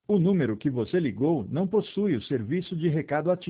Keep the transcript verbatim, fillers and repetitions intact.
O número que você ligou não possui o serviço de recado ativo.